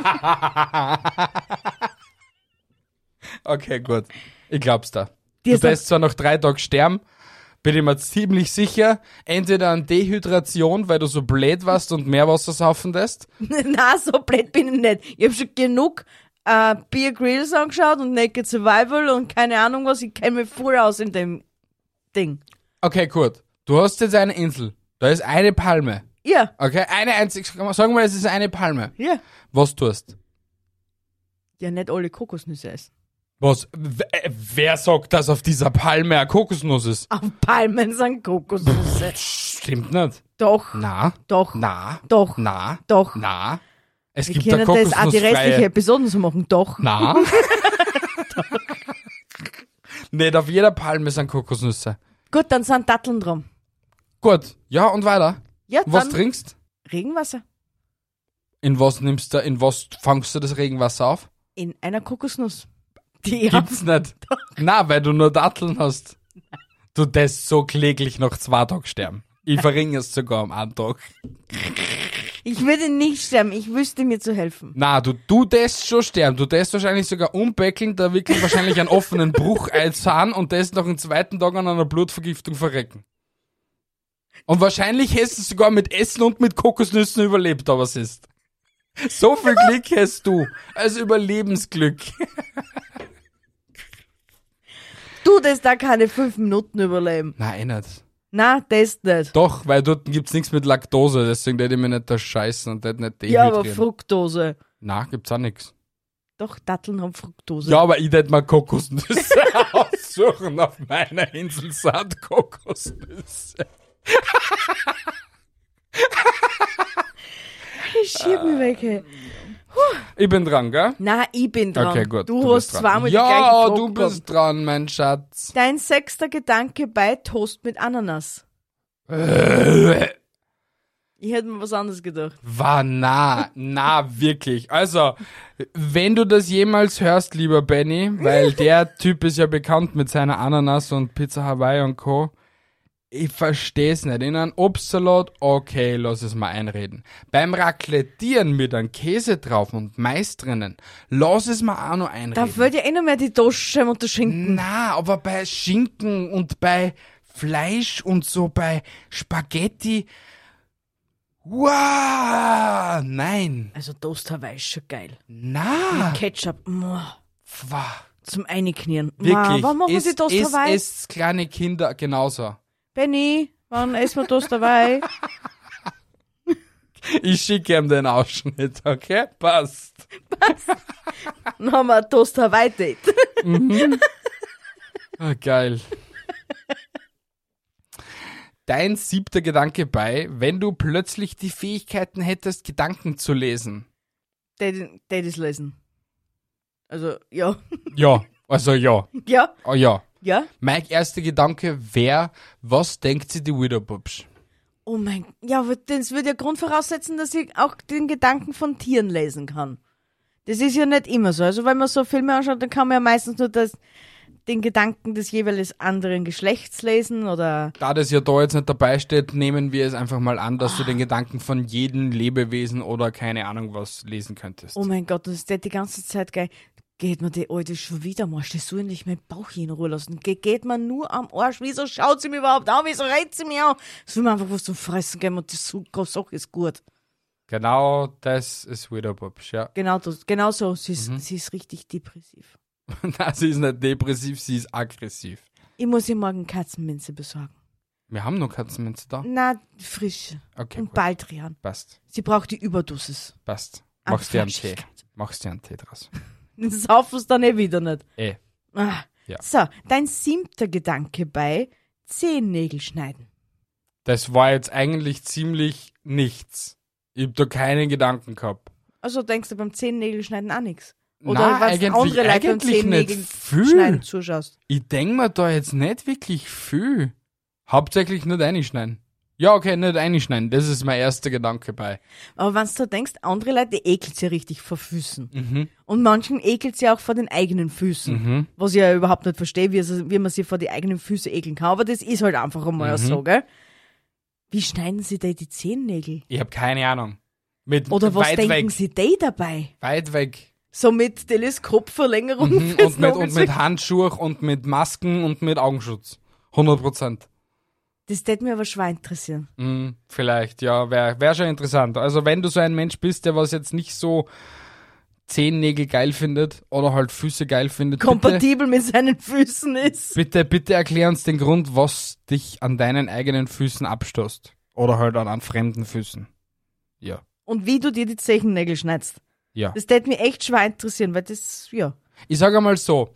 Okay, gut. Ich glaub's da. Die Du ist doch- wirst zwar nach drei Tagen sterben, bin ich mir ziemlich sicher, entweder an Dehydration, weil du so blöd warst und Meerwasser saufen lässt. Nein, so blöd bin ich nicht. Ich hab schon genug äh, Bear Grylls angeschaut und Naked Survival und keine Ahnung was. Ich kenne mich voll aus in dem Ding. Okay, gut. Du hast jetzt eine Insel. Da ist eine Palme. Ja, Okay, eine einzige, sagen wir mal, es ist eine Palme. ja. Was tust? Ja, nicht alle Kokosnüsse essen. Was? W äh, wer sagt, dass auf dieser Palme eine Kokosnuss ist? Auf Palmen sind Kokosnüsse. Stimmt nicht. Doch, Na, doch, na, doch, na, doch. na. Es Wir gibt da können das auch die restlichen kokosnussfreie... Episoden so machen. Doch. Na? Nicht auf jeder Palme sind Kokosnüsse. Gut, dann sind Datteln drum. Gut, ja, und weiter. Ja, Was dann trinkst? Regenwasser. In was nimmst du, in was fangst du das Regenwasser auf? In einer Kokosnuss. Die ich hab. Gibt's nicht. Na, weil du nur Datteln hast. Du lässt so kläglich nach zwei Tagen sterben. Ich verringe es sogar am einen Tag. Ich würde nicht sterben. Ich wüsste mir zu helfen. Na, du, du lässt schon sterben. Du lässt wahrscheinlich sogar umbeckeln, da wirklich wahrscheinlich einen offenen Bruch einzahn und lässt nach dem zweiten Tag an einer Blutvergiftung verrecken. Und wahrscheinlich hast du sogar mit Essen und mit Kokosnüssen überlebt, aber es ist. So viel Glück hast du. Also Überlebensglück. Du, das da keine fünf Minuten überleben. Nein, eh nicht. Na, das nicht. Doch, weil dort gibt's nichts mit Laktose, deswegen hätte ich mir nicht da scheißen und hätte nicht Ja, aber dehydrieren. Fructose. Na, gibt's auch nix. Doch, Datteln haben Fructose. Ja, aber ich hätte mal Kokosnüsse aussuchen. Auf meiner Insel sind Kokosnüsse. Ich schieb mich weg, hey. Ich bin dran, gell? Na, ich bin dran. Okay, gut. Du, du hast bist dran. zweimal die gleiche Ja, Frage du bist gehabt. dran, mein Schatz. Dein sechster Gedanke bei Toast mit Ananas. Äh, Ich hätte mir was anderes gedacht. War nah, na wirklich. Also, wenn du das jemals hörst, lieber Benny, weil der Typ ist ja bekannt mit seiner Ananas und Pizza Hawaii und Co. Ich versteh's nicht. In einem Obstsalat, okay, lass es mal einreden. Beim Raclettieren mit einem Käse drauf und Mais drinnen, lass es mal auch noch einreden. Da fällt ja eh noch mehr die Toastscheibe und der Schinken. Na, aber bei Schinken und bei Fleisch und so bei Spaghetti, wow, nein, Also Toast Hawaii ist schon geil. na, Ketchup, muah, wow, zum Einknieren. wirklich, Warum machen ist, sie Toast ist, Hawaii? ist kleine Kinder genauso. Benny, wann essen wir Toast Hawaii? Ich schicke ihm den Ausschnitt, okay? Passt. Dann haben wir ein Toast Hawaii Date. Ah, geil. Dein siebter Gedanke bei, wenn du plötzlich die Fähigkeiten hättest, Gedanken zu lesen. Daddy's lesen. Also, ja. Ja, also ja. Ja, Oh ja. ja. Mein erster Gedanke wäre, was denkt sie die Widowbubsch? Oh mein, ja, aber das würde ja Grund voraussetzen, dass ich auch den Gedanken von Tieren lesen kann. Das ist ja nicht immer so. Also wenn man so Filme anschaut, dann kann man ja meistens nur das, den Gedanken des jeweils anderen Geschlechts lesen oder... Da das ja da jetzt nicht dabei steht, nehmen wir es einfach mal an, dass du den Gedanken von jedem Lebewesen oder keine Ahnung was lesen könntest. Oh mein Gott, das ist die ganze Zeit geil. Geht mir die Alte schon wieder am Arsch? Das soll nicht meinen Bauch in Ruhe lassen. Ge geht mir nur am Arsch. Wieso schaut sie mir überhaupt an? Wieso reizt sie mich an? Es will mir einfach was zum Fressen geben und die Sache ist gut. Genau das ist Widowbubsch, ja. Genau, das, genau so. Sie ist, Mhm. sie ist richtig depressiv. Nein, sie ist nicht depressiv, sie ist aggressiv. Ich muss ihr morgen Katzenminze besorgen. Wir haben noch Katzenminze da. Na, frische. Okay, Und gut. Baldrian. Passt, Sie braucht die Überdosis. passt. An Machst dir einen Tee. Fleischigkeit. Machst dir einen Tee draus. Das saufen es dann eh wieder nicht. Eh. Ah. Ja. So, dein siebter Gedanke bei Zehennägel schneiden. Das war jetzt eigentlich ziemlich nichts. Ich hab da keinen Gedanken gehabt. Also denkst du beim Zehennägel schneiden auch nichts? Oder Nein, was eigentlich, andere Leute beim eigentlich Zehennägel nicht viel. schneiden zuschaust? Ich denk mir da jetzt nicht wirklich viel. Hauptsächlich nicht einschneiden. Ja, okay, nicht einschneiden. Das ist mein erster Gedanke bei. Aber wenn du da denkst, andere Leute ekelt sie richtig vor Füßen. Mhm. Und manchen ekelt sie auch vor den eigenen Füßen. Mhm. Was ich ja überhaupt nicht verstehe, wie, sie- wie man sie vor die eigenen Füße ekeln kann. Aber das ist halt einfach einmal Mhm. so, gell? Wie schneiden sie da die Zehennägel? Ich hab keine Ahnung. Mit Oder was weit denken weg. sie die dabei? Weit weg. So mit Teleskopverlängerung Mhm. fürs Und, mit, und Nagelsweg? mit Handschuhen und mit Masken und mit Augenschutz. hundert Prozent. Das würde mir aber schwer interessieren. Mhm, vielleicht, ja, wäre wär schon interessant. Also wenn du so ein Mensch bist, der was jetzt nicht so Zehennägel geil findet oder halt Füße geil findet, bitte, Kompatibel mit seinen Füßen ist. bitte, bitte erklär uns den Grund, was dich an deinen eigenen Füßen abstoßt. Oder halt an, an fremden Füßen. Ja, Und wie du dir die Zehennägel schneidest. ja. Das würde mich echt schwer interessieren, weil das, ja. Ich sage einmal so,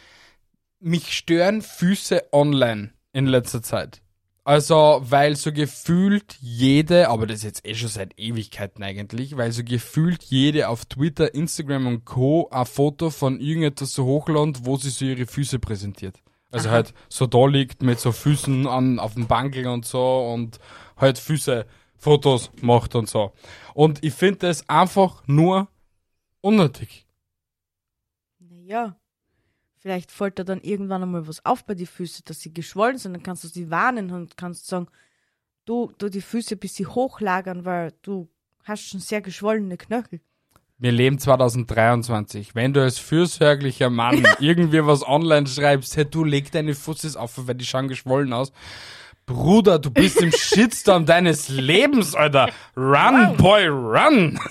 mich stören Füße online in letzter Zeit. Also, weil so gefühlt jede, aber das ist jetzt eh schon seit Ewigkeiten eigentlich, weil so gefühlt jede auf Twitter, Instagram und Co. ein Foto von irgendetwas so hochladen, wo sie so ihre Füße präsentiert. Also halt so da liegt mit so Füßen an, auf dem Bankel und so und halt Füße, Fotos macht und so. Und ich finde das einfach nur unnötig. Naja. Vielleicht fällt da dann irgendwann einmal was auf bei die Füße, dass sie geschwollen sind. Dann kannst du sie warnen und kannst sagen, du, du die Füße ein bisschen hochlagern, weil du hast schon sehr geschwollene Knöchel. Wir leben zwanzig dreiundzwanzig. Wenn du als fürsorglicher Mann irgendwie was online schreibst, hey, du leg deine Fusses auf, weil die schauen geschwollen aus. Bruder, du bist im Shitstorm deines Lebens, Alter. Run, boy, run.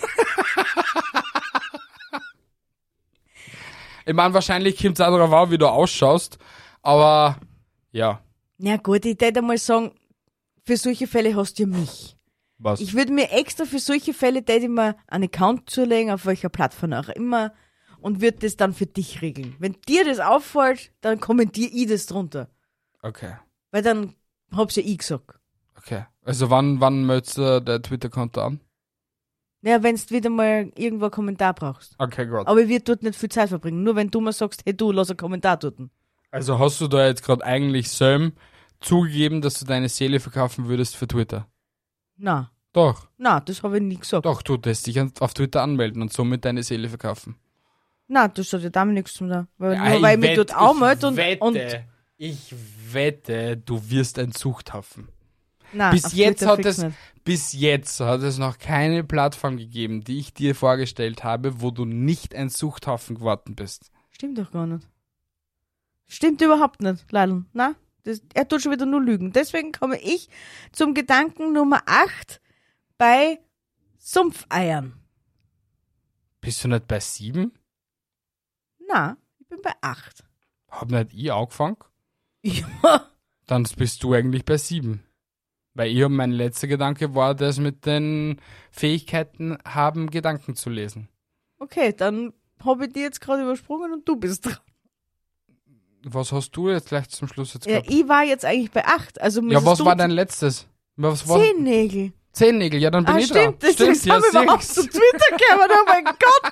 Ich meine, wahrscheinlich kommt es auch darauf an, wie du ausschaust. Aber, ja, Na gut, ich würde mal sagen, für solche Fälle hast du ja mich. was? Ich würde mir extra für solche Fälle würde ich mir einen Account zulegen, auf welcher Plattform auch immer, und würde das dann für dich regeln. Wenn dir das auffällt, dann kommentiere ich das drunter. Okay, Weil dann hab's ja ich gesagt. okay. Also wann, wann meldest du dein Twitter-Konto an? Naja, wenn du wieder mal irgendwo einen Kommentar brauchst. Okay, gut. Aber ich würde dort nicht viel Zeit verbringen. Nur wenn du mal sagst, hey du, lass einen Kommentar dort. Also hast du da jetzt gerade eigentlich Sam zugegeben, dass du deine Seele verkaufen würdest für Twitter? Na, Doch, na, das habe ich nie gesagt. doch, du lässt dich an- auf Twitter anmelden und somit deine Seele verkaufen. Na, das hat ja damit nichts zu tun. Weil, Ja, nur weil ich mich wett- dort anmelde und, wette, und ich wette, du wirst ein Zuchthafen. na, Bis auf jetzt Twitter hat fix es, nicht. bis jetzt hat es noch keine Plattform gegeben, die ich dir vorgestellt habe, wo du nicht ein Suchthafen geworden bist. Stimmt doch gar nicht. Stimmt überhaupt nicht, Leidl. Na, das, er tut schon wieder nur lügen. Deswegen komme ich zum Gedanken Nummer acht bei Sumpfeiern. Bist du nicht bei sieben? Na, ich bin bei acht. Hab nicht ich angefangen? Ja. Dann bist du eigentlich bei sieben. Weil ich, mein letzter Gedanke war, das mit den Fähigkeiten haben, Gedanken zu lesen. Okay, dann habe ich die jetzt gerade übersprungen und du bist dran. Was hast du jetzt gleich zum Schluss jetzt Ja, gehabt? ich war jetzt eigentlich bei acht. Also Ja, was du war dein letztes? Was war? Zehennägel. Zehennägel, ja, dann bin Ah, ich stimmt, dran. das ist ja, haben wir überhaupt siehst. zu Twitter gekommen. Oh mein Gott,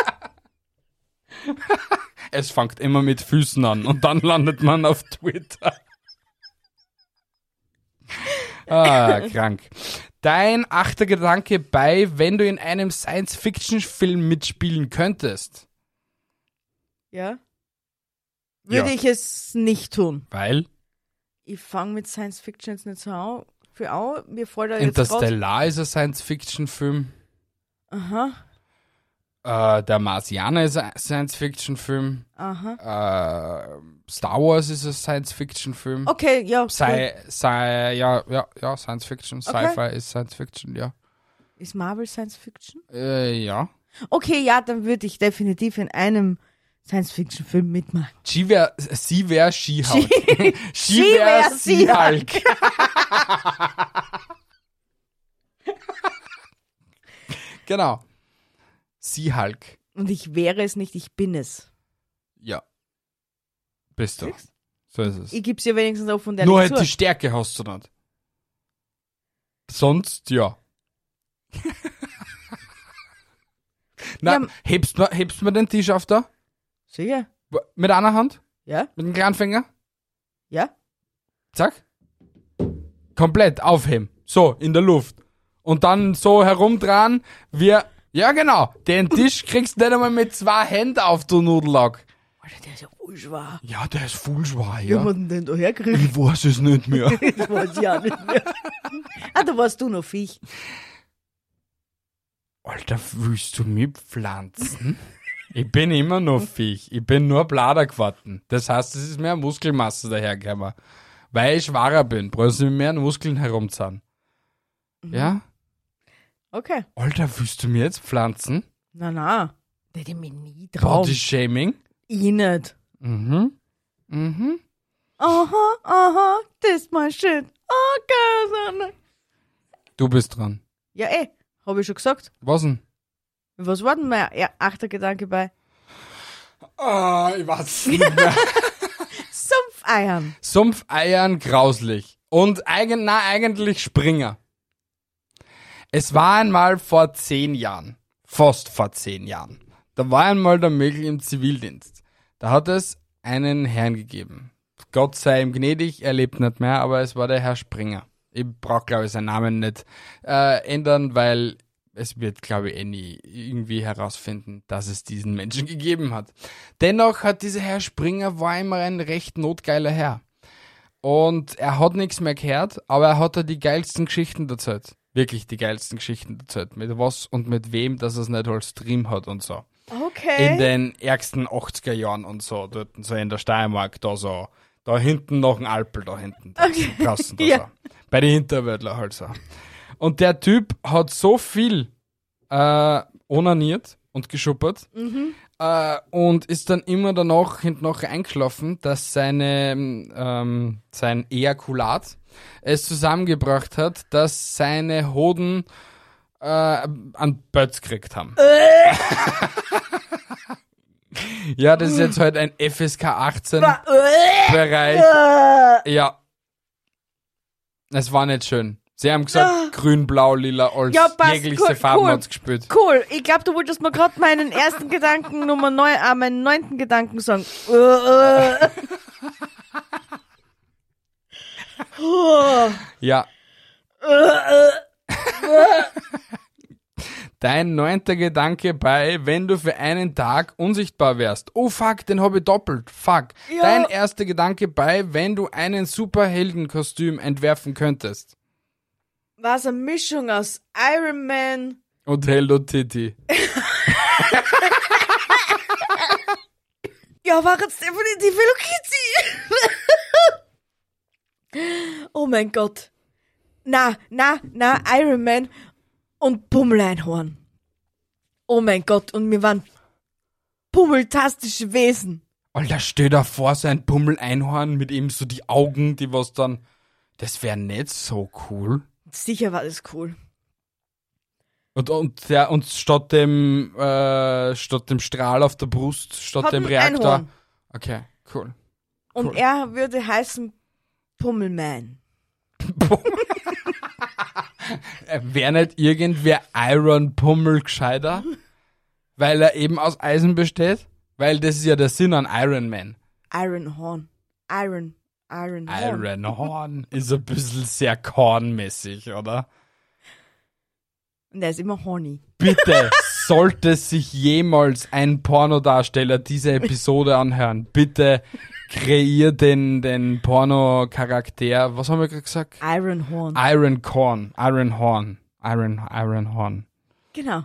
Alter. Es fängt immer mit Füßen an und dann landet man auf Twitter. Ah, krank. Dein achter Gedanke bei, wenn du in einem Science-Fiction-Film mitspielen könntest. Ja? Würde Ja. ich es nicht tun. Weil Ich fange mit Science Fiction jetzt nicht so an. Für an. Mir fällt da jetzt raus. Interstellar ist ein Science-Fiction-Film. Aha, Äh, der Marsianer ist ein Science-Fiction-Film. aha. Äh, Star Wars ist ein Science-Fiction-Film. Okay, ja. Sci, Sci, ja, ja, ja, Science-Fiction. Okay. Sci-Fi ist Science-Fiction, ja. Ist Marvel Science Fiction? Äh, ja. Okay, ja, dann würde ich definitiv in einem Science Fiction Film mitmachen. Sie wär, sie wär She-Hulk. Sie Sie wär wär She-Hulk. Genau. She-Hulk. Und ich wäre es nicht, ich bin es. Ja. Bist du. So ist es. Ich gebe es ja wenigstens auf von der Nur nicht halt die zu. Stärke hast du nicht. Sonst, ja. Na, Ja, hebst mir, hebst mir den Tisch auf da? Sicher? Mit einer Hand? Ja? Mit dem kleinen Finger? Ja? Zack. Komplett aufheben. So, in der Luft. Und dann so herumdrehen, wir, ja genau, den Tisch kriegst du nicht einmal mit zwei Händen auf, du Nudellack. Alter, der ist ja voll schwer. Ja, der ist voll schwer, Wie haben ja. wir denn den da hergekriegt? Ich weiß es nicht mehr. Das weiß ich auch nicht mehr. Ah, da warst du noch Viech. Alter, willst du mich pflanzen? Ich bin immer noch Viech. Ich bin nur Blader geworden. Das heißt, es ist mehr Muskelmasse dahergekommen. Weil ich schwerer bin, brauchst du mit mehr Muskeln herumzahlen. Ja? Okay. Alter, willst du mir jetzt pflanzen? Na, na. Der hätte mich nie trauen. Body Shaming? Ich nicht. Mhm. Mhm. Aha, aha, das ist mal schön. Okay. Du bist dran. Ja, eh, habe ich schon gesagt. Was denn? Was war denn mein ja, achter Gedanke bei Ah, ich weiß nicht mehr. Sumpfeiern? Sumpfeiern grauslich. Und eigen, na, eigentlich Springer. Es war einmal vor zehn Jahren. Fast vor zehn Jahren. Da war einmal der Mögel im Zivildienst. Da hat es einen Herrn gegeben. Gott sei ihm gnädig, er lebt nicht mehr, aber es war der Herr Springer. Ich brauche, glaube ich, seinen Namen nicht äh, ändern, weil es wird, glaube ich, eh nie irgendwie herausfinden, dass es diesen Menschen gegeben hat. Dennoch hat dieser Herr Springer, war immer ein recht notgeiler Herr. Und er hat nichts mehr gehört, aber er hat da die geilsten Geschichten erzählt. Wirklich die geilsten Geschichten erzählt. Mit was und mit wem, dass er es nicht als Stream hat und so. Okay. In den ärgsten achtziger Jahren und so, dort so in der Steiermark, da so, da hinten noch ein Alpel, da hinten, da Okay. draußen, da Ja. so. Bei den Hinterwäldler halt so. Und der Typ hat so viel äh, onaniert und geschuppert äh, und ist dann immer danach hinten noch eingeschlafen, dass seine, ähm, sein Ejakulat es zusammengebracht hat, dass seine Hoden äh, an Bötz gekriegt haben. Ja, das ist jetzt halt ein F S K achtzehn Bereich. Ja. Es war nicht schön. Sie haben gesagt, grün, blau, lila, als Ja, passt, jegliche cool, Farben cool. hat's gespielt. Cool, ich glaube, du wolltest mir gerade meinen ersten Gedanken, Nummer neun, äh, meinen neunten Gedanken sagen. Äh, äh. Oh, Ja. äh, äh. Dein neunter Gedanke bei, wenn du für einen Tag unsichtbar wärst. Oh fuck, den habe ich doppelt. Fuck. Ja. Dein erster Gedanke bei, wenn du einen Superheldenkostüm entwerfen könntest. Was eine Mischung aus Iron Man. Und Hello Titty. Ja, war jetzt definitiv Hello Kitty. Oh mein Gott. Na, na, na, Iron Man und Pummeleinhorn. Oh mein Gott, und wir waren pummeltastische Wesen. Alter, stell dir vor, so ein Pummel-Einhorn mit eben so die Augen, die was dann... Das wäre nicht so cool. Sicher war das cool. Und, und, der, und statt dem äh, statt dem Strahl auf der Brust, statt Hat dem ein Reaktor... Einhorn. Okay, cool. Und Cool. er würde heißen Pummelman. Wäre nicht irgendwer Iron Pummel gescheiter? Weil er eben aus Eisen besteht? Weil das ist ja der Sinn an Iron Man. Iron Horn. Iron. Iron Horn. Iron Horn ist ein bisschen sehr kornmäßig, oder? Und er ist immer horny. Bitte, sollte sich jemals ein Pornodarsteller diese Episode anhören, bitte kreier den, den Porno-Charakter, was haben wir gerade gesagt? Iron Horn. Iron Corn, Iron Horn, Iron, Iron Horn. Genau.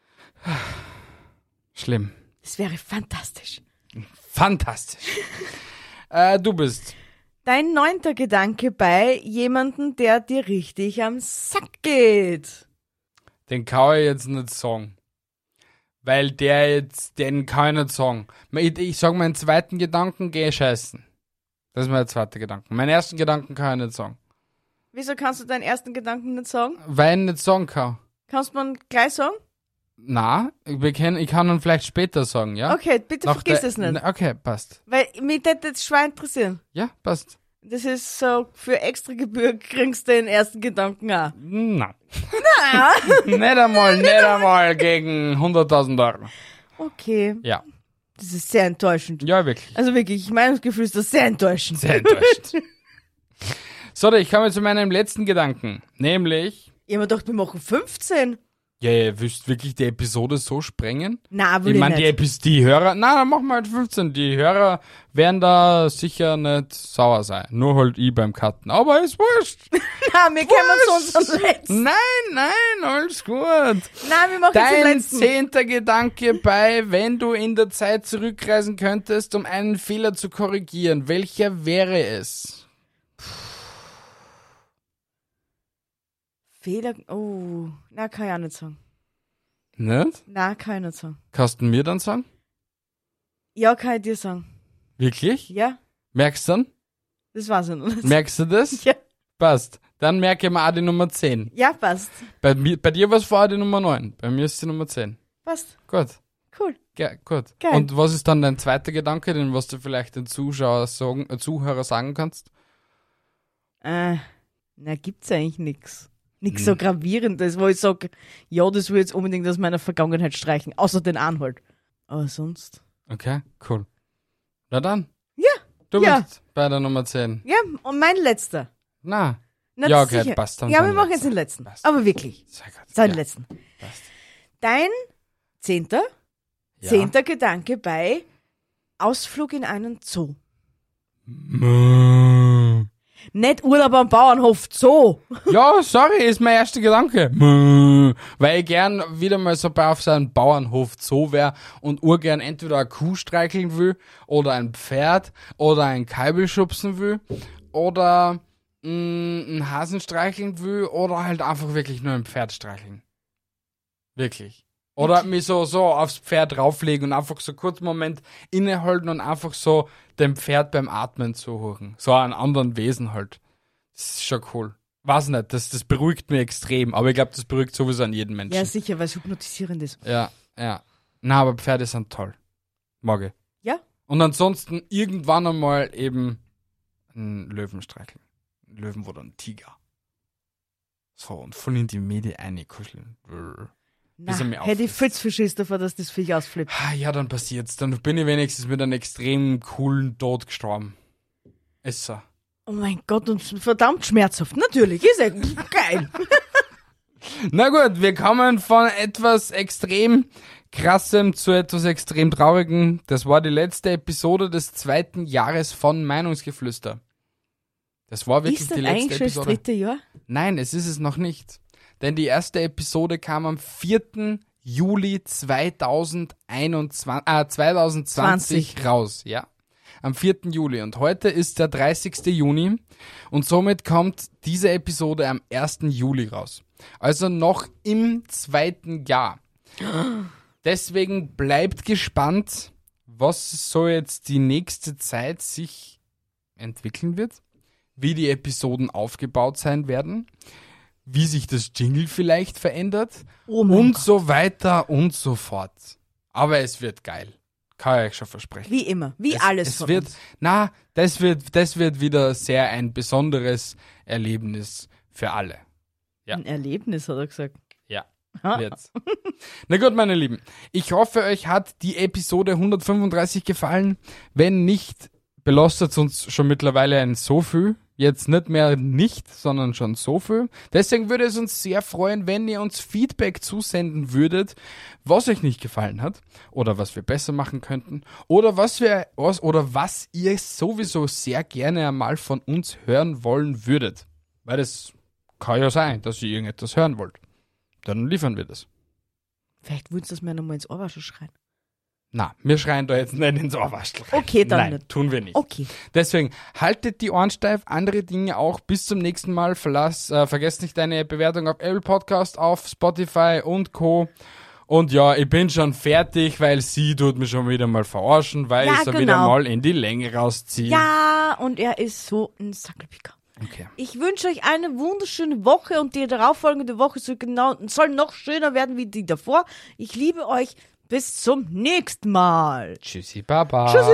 Schlimm. Das wäre fantastisch. Fantastisch. äh, du bist. Dein neunter Gedanke bei jemandem, der dir richtig am Sack geht. Den kann ich jetzt nicht sagen. Weil der jetzt, den kann ich nicht sagen. Ich, ich sag meinen zweiten Gedanken, geh scheißen. Das ist mein zweiter Gedanke. Meinen ersten Gedanken kann ich nicht sagen. Wieso kannst du deinen ersten Gedanken nicht sagen? Weil ich nicht sagen kann. Kannst du mir gleich sagen? Na, ich kann, ich kann ihn vielleicht später sagen, ja? Okay, bitte Nach vergiss der- es nicht. Okay, passt. Weil mich das jetzt schwer interessieren. Ja, passt. Das ist so, für extra Gebühr kriegst du den ersten Gedanken auch. Na. nicht einmal, nicht einmal gegen hunderttausend Euro. Okay, Ja. das ist sehr enttäuschend. Ja, wirklich. Also wirklich, mein Gefühl ist das sehr enttäuschend. Sehr enttäuscht. So, ich komme zu meinem letzten Gedanken. Nämlich, Ich hab mir gedacht, wir machen fünfzehn. ja, ihr wisst wirklich die Episode so sprengen? Na, will Ich ich meine, die, nicht. Epis- die Hörer, na, dann machen wir halt fünfzehn. Die Hörer werden da sicher nicht sauer sein. Nur halt ich beim Cutten. Aber ist wurscht. Na, wir kommen zu unserem letzten. Nein, nein, alles gut. Nein, wir machen jetzt den Dein letzten. zehnter Gedanke bei, wenn du in der Zeit zurückreisen könntest, um einen Fehler zu korrigieren. Welcher wäre es? Fehler, oh, na, kann ich auch nicht sagen. Nicht? Na, kann ich nicht sagen. Kannst du mir dann sagen? Ja, kann ich dir sagen. Wirklich? Ja, Merkst du dann? das war's ja noch nicht. Merkst du das? Ja. Passt. Dann merke ich mir auch die Nummer zehn. Ja, passt. Bei, mir, bei dir war es vorher die Nummer neun. Bei mir ist die Nummer zehn. Passt. Gut. Cool. Ja, gut. Geil. Und was ist dann dein zweiter Gedanke, den was du vielleicht den Zuschauer sagen, äh, Zuhörer sagen kannst? Äh, na, gibt's eigentlich nix. Nix so Gravierendes, wo ich sag, ja, das will ich jetzt unbedingt aus meiner Vergangenheit streichen. Außer den Anhalt. Aber sonst. Okay, cool. Na dann. Ja. Du Ja. bist bei der Nummer zehn. Ja, und mein letzter. Na, Na, Ja, das okay, sicher. passt, dann Ja, sein wir machen letzter. jetzt den letzten. Passt. Aber wirklich. sehr gut. Seinen ja, letzten. passt. Dein zehnter, Ja. zehnter Gedanke bei Ausflug in einen Zoo. Mm. Nicht Urlaub am Bauernhof, Zoo. Ja, sorry, ist mein erster Gedanke. Mm. Weil ich gern wieder mal so bei auf so einem Bauernhof Zoo wäre und urgern entweder eine Kuh streicheln will oder ein Pferd oder ein Kalbel schubsen will oder mm, einen Hasen streicheln will oder halt einfach wirklich nur ein Pferd streicheln. Wirklich. Oder mich so, so aufs Pferd rauflegen und einfach so kurz einen Moment innehalten und einfach so dem Pferd beim Atmen zuhören. So einen anderen Wesen halt. Das ist schon cool. Weiß nicht, das, das beruhigt mich extrem, aber ich glaube, das beruhigt sowieso an jeden Menschen. Ja, sicher, weil es hypnotisierend ist. Ja, ja. Na, aber Pferde sind toll. Mag ich. Ja? Und ansonsten irgendwann einmal eben einen Löwen streicheln. Einen Löwen oder einen Tiger. So, und voll in die Medien einkuscheln. Na, hätte ich viel zu Schiss davor, dass das Viech ausflippt. Ja, dann passiert's. Dann bin ich wenigstens mit einem extrem coolen Tod gestorben. Ist so. Oh mein Gott, und verdammt schmerzhaft. Natürlich, ist ja geil. Na gut, wir kommen von etwas extrem Krassem zu etwas extrem Traurigem. Das war die letzte Episode des zweiten Jahres von Meinungsgeflüster. Das war wirklich ist das die letzte eigentlich Episode. Schon das dritte Jahr? Nein, es ist es noch nicht. Denn die erste Episode kam am vierten Juli zweitausendeinundzwanzig, äh, zweitausendzwanzig zwanzig. raus. Ja, am vierten Juli. Und heute ist der dreißigste Juni. Und somit kommt diese Episode am ersten Juli raus. Also noch im zweiten Jahr. Deswegen bleibt gespannt, was so jetzt die nächste Zeit sich entwickeln wird, wie die Episoden aufgebaut sein werden, wie sich das Jingle vielleicht verändert Oh mein und Gott. so weiter und so fort. Aber es wird geil. Kann ich euch schon versprechen. Wie immer, wie es, alles es von wird, uns. Na, das wird, das wird wieder sehr ein besonderes Erlebnis für alle. Ja. Ein Erlebnis, hat er gesagt. Ja, Ha. wird's. Na gut, meine Lieben. Ich hoffe, euch hat die Episode hundertfünfunddreißig gefallen. Wenn nicht, belastet uns schon mittlerweile ein so viel. Jetzt nicht mehr nicht, sondern schon so viel. Deswegen würde es uns sehr freuen, wenn ihr uns Feedback zusenden würdet, was euch nicht gefallen hat oder was wir besser machen könnten oder was wir was, oder was ihr sowieso sehr gerne einmal von uns hören wollen würdet. Weil das kann ja sein, dass ihr irgendetwas hören wollt. Dann liefern wir das. Vielleicht würdest du das mir nochmal ins Ohrwaschel schreien. Na, wir schreien da jetzt nicht ins Ohrwaschel rein. Okay, dann Nein, nicht. tun wir nicht. Okay. Deswegen, haltet die Ohren steif, andere Dinge auch. Bis zum nächsten Mal. Verlass, äh, vergesst nicht deine Bewertung auf Apple Podcast, auf Spotify und Co. Und ja, ich bin schon fertig, weil sie tut mich schon wieder mal verarschen, weil Ja, ich sie genau. wieder mal in die Länge rausziehe. Ja, und er ist so ein Sackelpicker. Okay. Ich wünsche euch eine wunderschöne Woche und die darauffolgende Woche soll, genau, soll noch schöner werden wie die davor. Ich liebe euch. Bis zum nächsten Mal. Tschüssi, Baba. Tschüssi.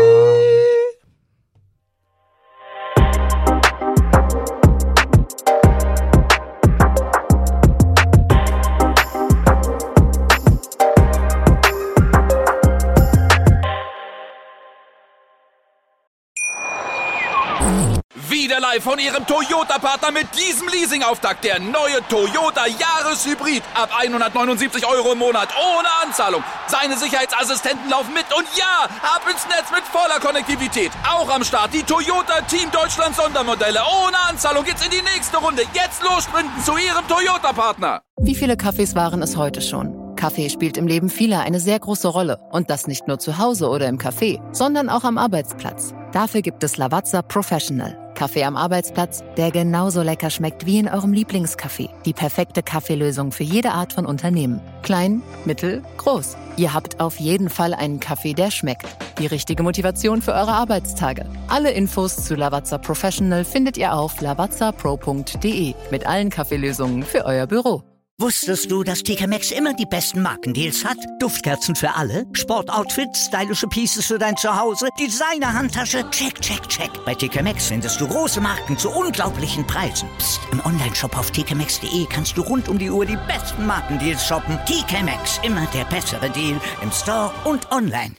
Wieder live von Ihrem Toyota-Partner mit diesem Leasing-Auftakt. Der neue Toyota Jahreshybrid. Ab hundertneunundsiebzig Euro im Monat. Ohne Anzahlung. Seine Sicherheitsassistenten laufen mit. Und ja, ab ins Netz mit voller Konnektivität. Auch am Start die Toyota Team Deutschland Sondermodelle. Ohne Anzahlung geht's in die nächste Runde. Jetzt los sprinten zu Ihrem Toyota-Partner. Wie viele Kaffees waren es heute schon? Kaffee spielt im Leben vieler eine sehr große Rolle. Und das nicht nur zu Hause oder im Café, sondern auch am Arbeitsplatz. Dafür gibt es Lavazza Professional. Kaffee am Arbeitsplatz, der genauso lecker schmeckt wie in eurem Lieblingscafé. Die perfekte Kaffeelösung für jede Art von Unternehmen. Klein, mittel, groß. Ihr habt auf jeden Fall einen Kaffee, der schmeckt. Die richtige Motivation für eure Arbeitstage. Alle Infos zu Lavazza Professional findet ihr auf lavazza pro punkt de mit allen Kaffeelösungen für euer Büro. Wusstest du, dass T K Maxx immer die besten Markendeals hat? Duftkerzen für alle, Sportoutfits, stylische Pieces für dein Zuhause, Designer-Handtasche, check, check, check. Bei T K Maxx findest du große Marken zu unglaublichen Preisen. Psst. im Onlineshop auf t k maxx punkt de kannst du rund um die Uhr die besten Markendeals shoppen. T K Maxx, immer der bessere Deal im Store und online.